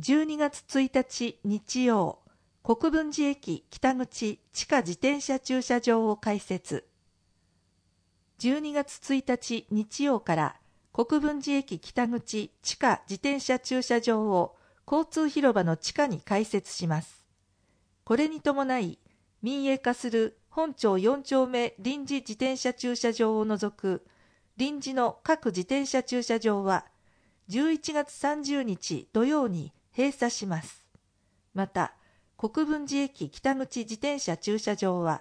12月1日日曜、国分寺駅北口地下自転車駐車場を開設。12月1日日曜から国分寺駅北口地下自転車駐車場を交通広場の地下に開設します。これに伴い、民営化する本町4丁目臨時自転車駐車場を除く臨時の各自転車駐車場は11月30日土曜に閉鎖します。また、国分寺駅北口自転車駐車場は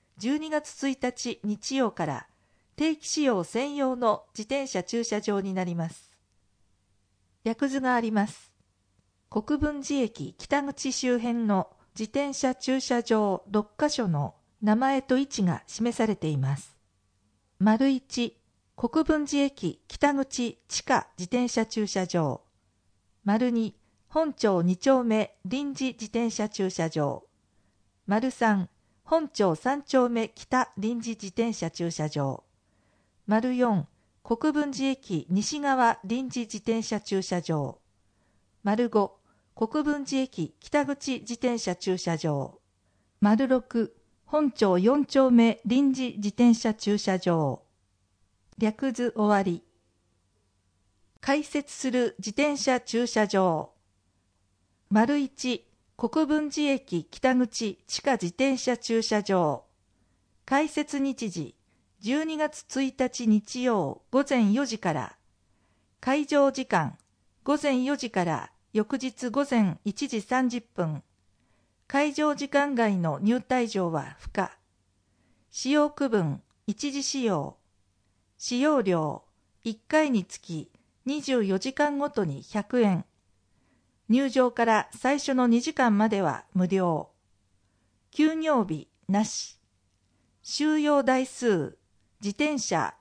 12月1日日曜から定期使用専用の自転車駐車場になります。略図があります。国分寺駅北口周辺の自転車駐車場6カ所の名前と位置が示されています。丸1、国分寺駅北口地下自転車駐車場。丸2、本町2丁目臨時自転車駐車場。丸3、本町3丁目北臨時自転車駐車場。丸4、国分寺駅西側臨時自転車駐車場。丸5、国分寺駅北口自転車駐車場。丸6、本町4丁目臨時自転車駐車場。略図終わり。開設する自転車駐車場。丸1、国分寺駅北口地下自転車駐車場。開設日時、12月1日日曜午前4時から。開場時間、午前4時から翌日午前1時30分。開場時間外の入退場は不可。使用区分、一時使用。使用料、1回につき24時間ごとに100円。入場から最初の2時間までは無料。休業日なし。収容台数、自転車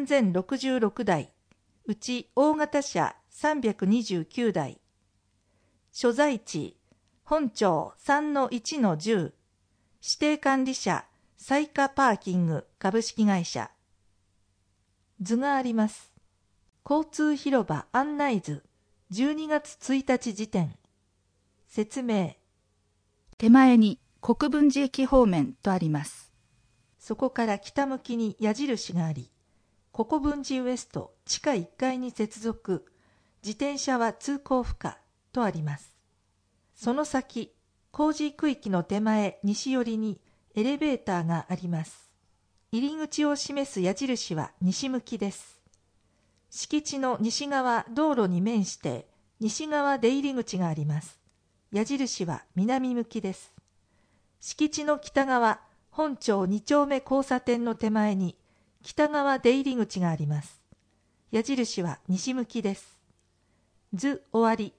3066台、うち大型車329台。所在地、本町 3-1-10、指定管理者、彩華パーキング株式会社。図があります。交通広場案内図、12月1日時点。説明。 手前に国分寺駅方面とあります。 そこから北向きに矢印があり、国分寺ウエスト地下1階に接続、自転車は通行不可とあります。その先、工事区域の手前西寄りにエレベーターがあります。入り口を示す矢印は西向きです。敷地の西側道路に面して西側出入り口があります。矢印は南向きです。敷地の北側、本町2丁目交差点の手前に北側出入り口があります。矢印は西向きです。図終わり。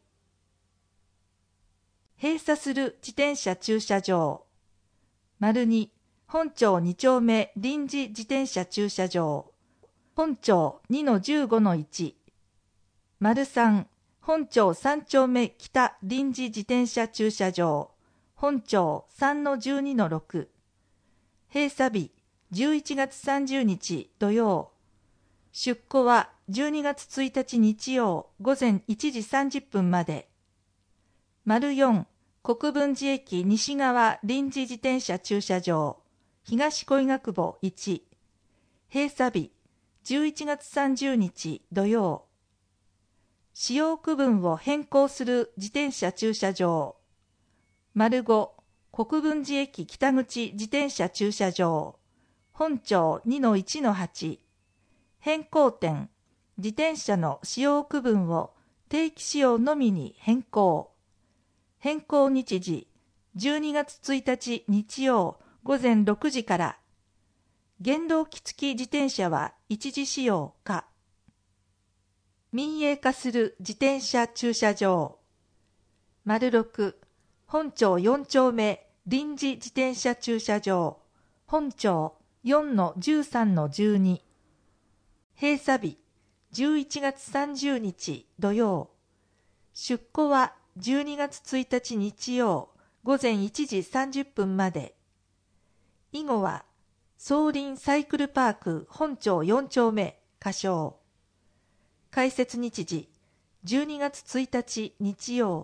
閉鎖する自転車駐車場。丸2、本町2丁目臨時自転車駐車場。本町 2-15-1。丸3、本町3丁目北臨時自転車駐車場。本町 3-12-6。閉鎖日、11月30日土曜。出庫は12月1日日曜午前1時30分まで。丸4、国分寺駅西側臨時自転車駐車場。東恋ヶ久保1。閉鎖日、11月30日土曜。使用区分を変更する自転車駐車場。丸5、国分寺駅北口自転車駐車場。本町 2-1-8。変更点、自転車の使用区分を定期使用のみに変更。変更日時、12月1日日曜午前6時から。原動機付き自転車は一時使用可。民営化する自転車駐車場。丸6、本町4丁目臨時自転車駐車場。本町 4-13-12。閉鎖日、11月30日土曜。出庫は12月1日日曜午前1時30分まで。以後は双林サイクルパーク本町4丁目仮称。開設日時、12月1日日曜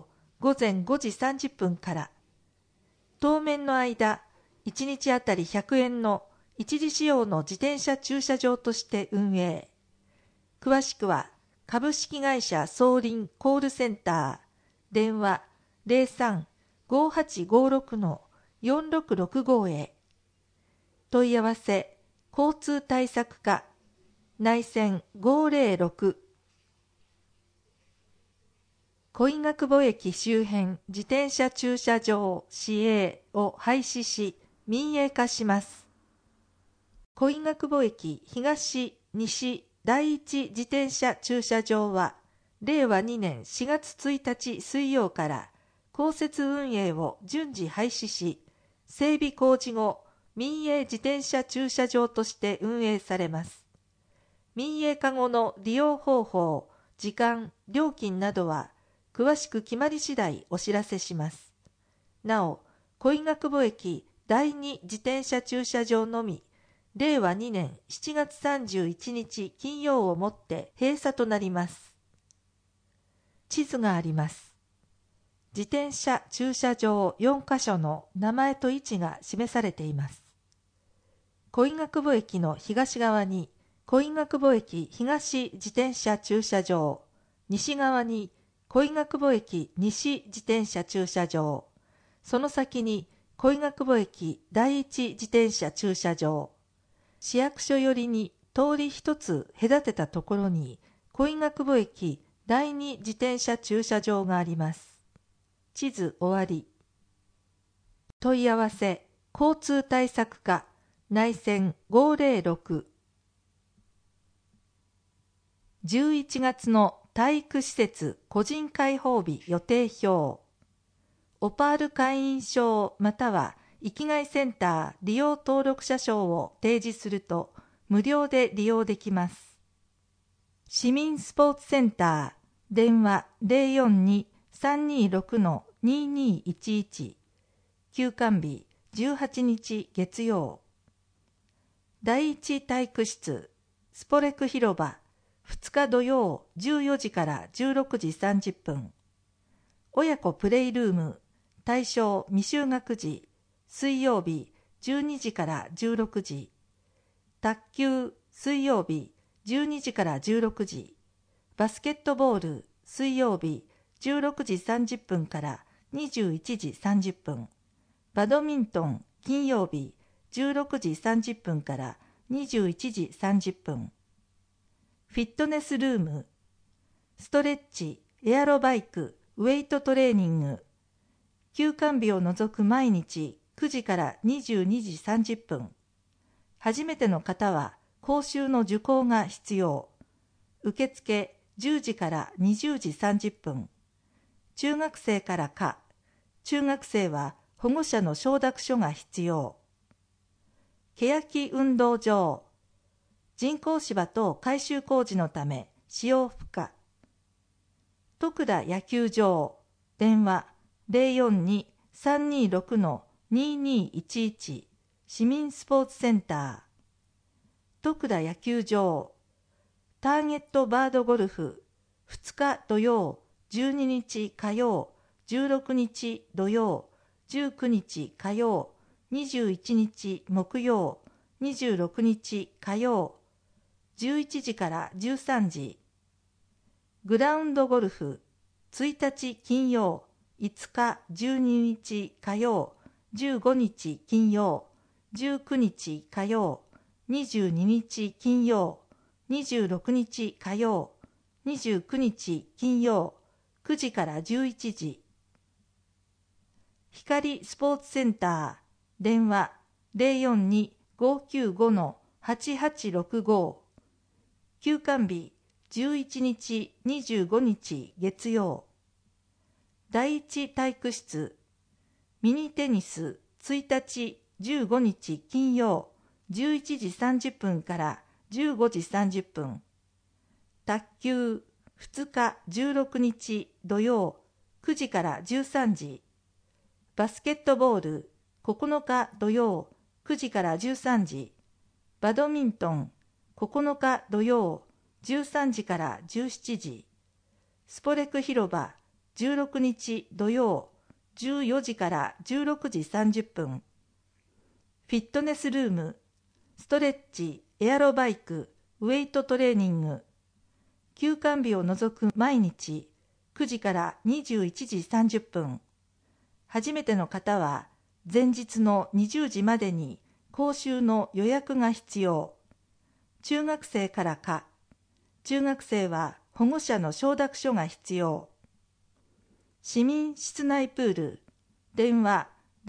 午前5時30分から。当面の間、1日あたり100円の一時使用の自転車駐車場として運営。詳しくは株式会社総林コールセンター、電話03-5856-4665へ。問い合わせ、交通対策課、内線506。恋ヶ久保駅周辺自転車駐車場市営を廃止し民営化します。恋ヶ久保駅東西第一自転車駐車場は令和2年4月1日水曜から公設運営を順次廃止し、整備工事後民営自転車駐車場として運営されます。民営化後の利用方法、時間、料金などは詳しく決まり次第お知らせします。なお、恋ヶ久保駅第2自転車駐車場のみ、令和2年7月31日金曜をもって閉鎖となります。地図があります。自転車駐車場4カ所の名前と位置が示されています。恋ヶ久保駅の東側に恋ヶ久保駅東自転車駐車場、西側に恋ヶ久保駅西自転車駐車場、その先に恋ヶ久保駅第一自転車駐車場、市役所寄りに通り一つ隔てたところに恋ヶ久保駅第二自転車駐車場があります。地図終わり。問い合わせ、交通対策課、内線506。11月の体育施設個人開放日予定表。オパール会員証または域外センター利用登録者証を提示すると無料で利用できます。市民スポーツセンター、電話042-326-2211。休館日18日月曜。第一体育室、スポレク広場、2日土曜14時から16時30分。親子プレイルーム、対象未就学児、水曜日12時から16時。卓球、水曜日12時から16時。バスケットボール、水曜日16時30分から21時30分。バドミントン、金曜日16時30分から21時30分。フィットネスルーム、ストレッチ、エアロバイク、ウェイトトレーニング。休館日を除く毎日9時から22時30分。初めての方は講習の受講が必要。受付10時から20時30分。中学生から下。中学生は保護者の承諾書が必要。欅運動場。人工芝等改修工事のため使用不可。徳田野球場。電話042-326-2211。市民スポーツセンター。徳田野球場。ターゲットバードゴルフ。2日土曜、12日火曜、16日土曜、19日火曜、21日木曜、26日火曜、11時から13時。グラウンドゴルフ、1日金曜、5日12日火曜、15日金曜、19日火曜、22日金曜、26日火曜、29日金曜、9時から11時。光スポーツセンター、電話042-595-8865。休館日11日25日月曜。第一体育室、ミニテニス1日15日金曜11時30分から15時30分。卓球2日16日土曜9時から13時。バスケットボール9日土曜9時から13時。バドミントン9日土曜13時から17時。スポレク広場 16日土曜14時から16時30分。フィットネスルーム、ストレッチ、エアロバイク、ウェイトトレーニング。休館日を除く毎日9時から21時30分。初めての方は前日の20時までに講習の予約が必要。中学生からか。中学生は保護者の承諾書が必要。市民室内プール、電話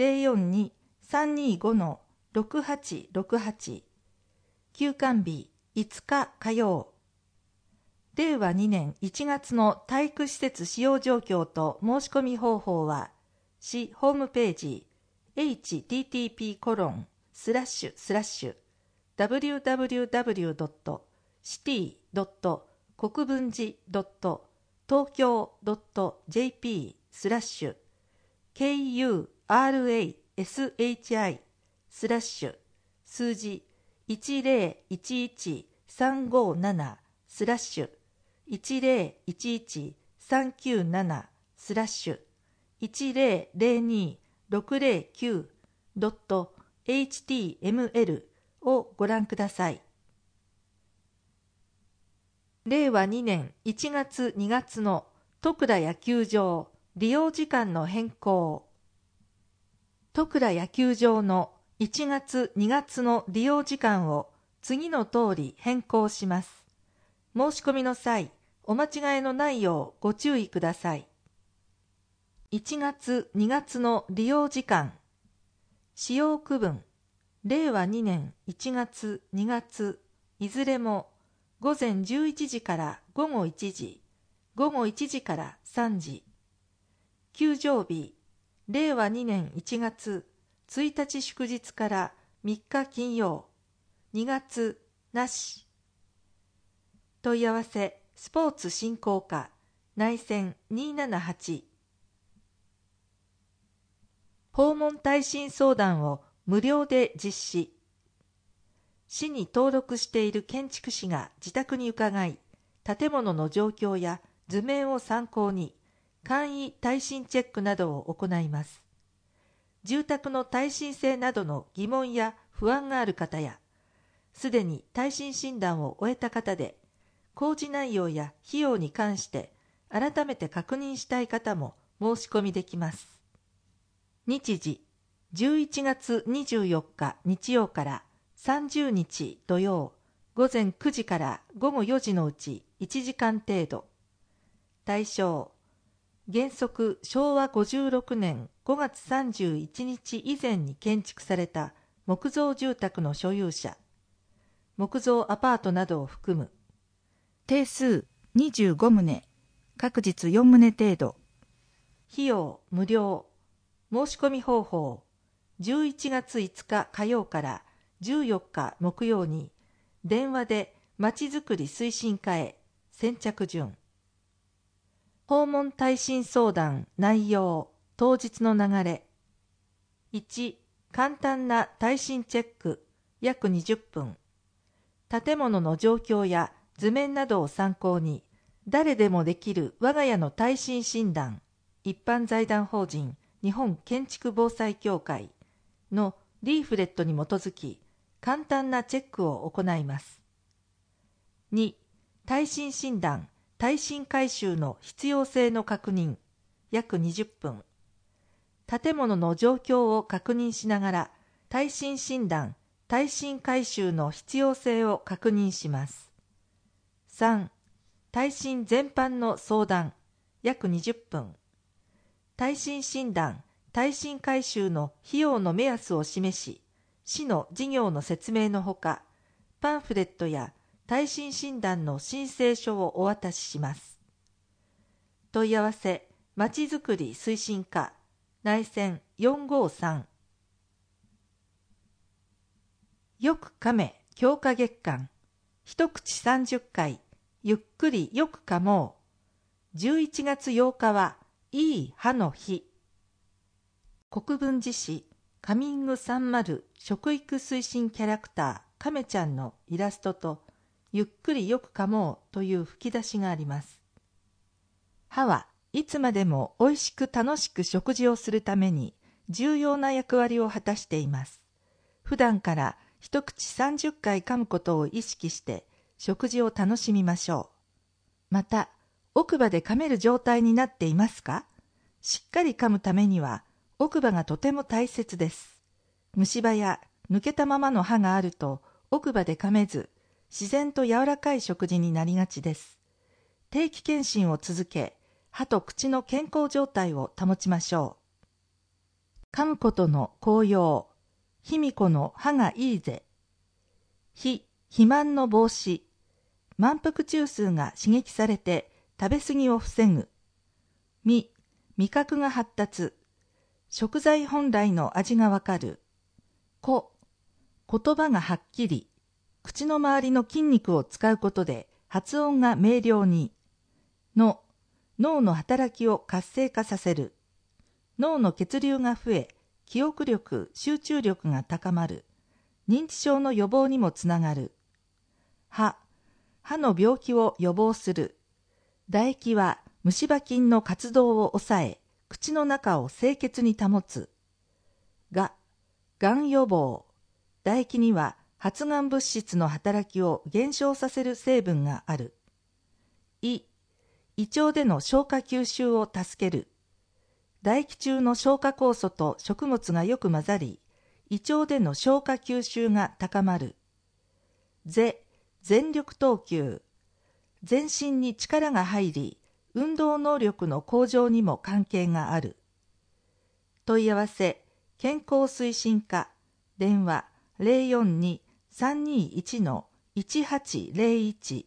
042-325-6868。休館日5日火曜。令和2年1月の体育施設使用状況と申し込み方法は、市ホームページ http://www.city.国分寺.tokyo.jp/KURASHI/ 数字 101-3-/1001-3-1002-609.html をご覧ください。令和2年1月2月の戸倉野球場利用時間の変更。戸倉野球場の1月2月の利用時間を次の通り変更します。申し込みの際、お間違いのないようご注意ください。1月2月の利用時間。使用区分。令和2年1月2月いずれも午前11時から午後1時、午後1時から3時。休場日。令和2年1月1日祝日から3日金曜。2月なし。問い合わせスポーツ振興課内線278。訪問耐震相談を無料で実施。市に登録している建築士が自宅に伺い、建物の状況や図面を参考に簡易耐震チェックなどを行います。住宅の耐震性などの疑問や不安がある方や、すでに耐震診断を終えた方で、工事内容や費用に関して改めて確認したい方も申し込みできます。日時、11月24日日曜から30日土曜、午前9時から午後4時のうち1時間程度。対象、原則昭和56年5月31日以前に建築された木造住宅の所有者、木造アパートなどを含む。 定数25棟、各日4棟程度。 費用無料。申し込み方法、11月5日火曜から14日木曜に電話でまちづくり推進課へ。先着順。訪問耐震相談内容、当日の流れ。1、簡単な耐震チェック約20分。建物の状況や図面などを参考に、誰でもできる我が家の耐震診断、一般財団法人日本建築防災協会のリーフレットに基づき、簡単なチェックを行います。2、耐震診断、耐震改修の必要性の確認、約20分。建物の状況を確認しながら、耐震診断、耐震改修の必要性を確認します。3、耐震全般の相談、約20分。耐震診断、耐震改修の費用の目安を示し、市の事業の説明のほか、パンフレットや耐震診断の申請書をお渡しします。問い合わせ、まちづくり推進課、内線453。よく噛め強化月間、一口30回、ゆっくりよく噛もう。11月8日はいい歯の日。国分寺市カミング30食育推進キャラクター亀ちゃんのイラストとゆっくりよく噛もうという吹き出しがあります。歯はいつまでもおいしく楽しく食事をするために重要な役割を果たしています。普段から一口30回噛むことを意識して食事を楽しみましょう。また、奥歯で噛める状態になっていますか？しっかり噛むためには奥歯がとても大切です。虫歯や抜けたままの歯があると奥歯で噛めず、自然と柔らかい食事になりがちです。定期検診を続け、歯と口の健康状態を保ちましょう。噛むことの効用。卑弥呼の歯がいいぜ。肥満の防止。満腹中枢が刺激されて食べ過ぎを防ぐ。味覚が発達。食材本来の味がわかる。言葉がはっきり。口の周りの筋肉を使うことで発音が明瞭に。脳の働きを活性化させる。脳の血流が増え、記憶力、集中力が高まる。認知症の予防にもつながる。歯の病気を予防する。唾液は虫歯菌の活動を抑え、口の中を清潔に保つ。がん予防。唾液には発がん物質の働きを減少させる成分がある。胃腸での消化吸収を助ける。唾液中の消化酵素と食物がよく混ざり、胃腸での消化吸収が高まる。全力投球。全身に力が入り、運動能力の向上にも関係がある。問い合わせ、健康推進課、電話042-321-1801。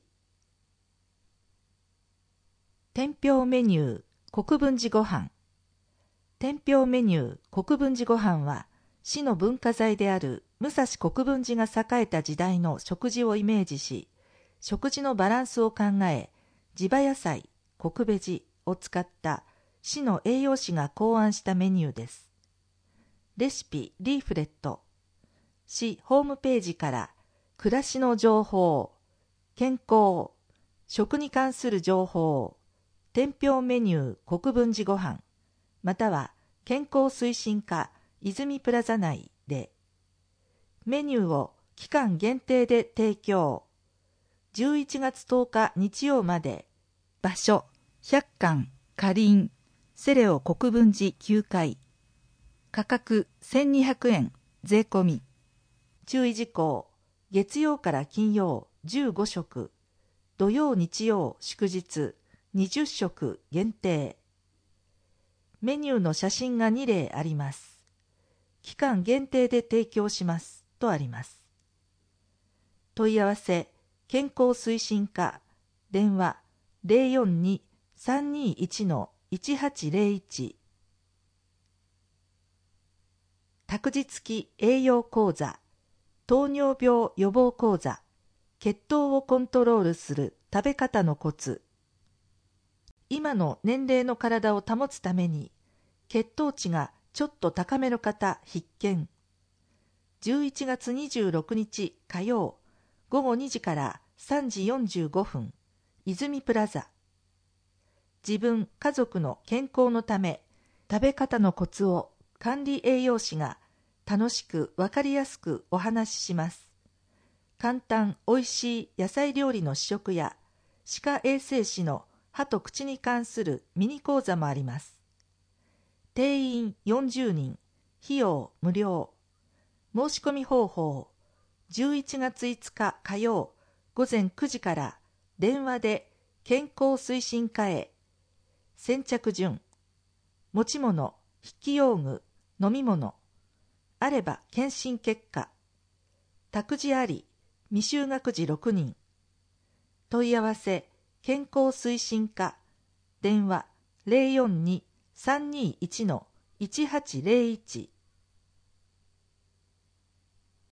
天平メニュー国分寺ご飯。天平メニュー国分寺ご飯は、市の文化財である武蔵国分寺が栄えた時代の食事をイメージし、食事のバランスを考え、地場野菜、国ベジを使った市の栄養士が考案したメニューです。レシピ、リーフレット。市ホームページから暮らしの情報、健康、食に関する情報、天平メニュー国分寺ご飯、または健康推進課泉プラザ内で、メニューを期間限定で提供。11月10日日曜まで。場所、百館かりんセレオ国分寺9階。価格1200円税込み。注意事項、月曜から金曜15食、土曜日曜祝日20食限定。メニューの写真が2例あります。期間限定で提供しますとあります。問い合わせ、健康推進課、電話042-321-1801。託児付き栄養講座、糖尿病予防講座、血糖をコントロールする食べ方のコツ。今の年齢の体を保つために、血糖値がちょっと高めの方必見。11月26日火曜、午後2時から3時45分、泉プラザ。自分、家族の健康のため、食べ方のコツを管理栄養士が楽しくわかりやすくお話しします。簡単おいしい野菜料理の試食や歯科衛生士の歯と口に関するミニ講座もあります。定員40人、費用無料。申し込み方法、11月5日火曜午前9時から電話で健康推進課へ。先着順、持ち物、筆記用具、飲み物、あれば検診結果、託児あり、未就学児6人。問い合わせ、健康推進課、電話042-321-1801。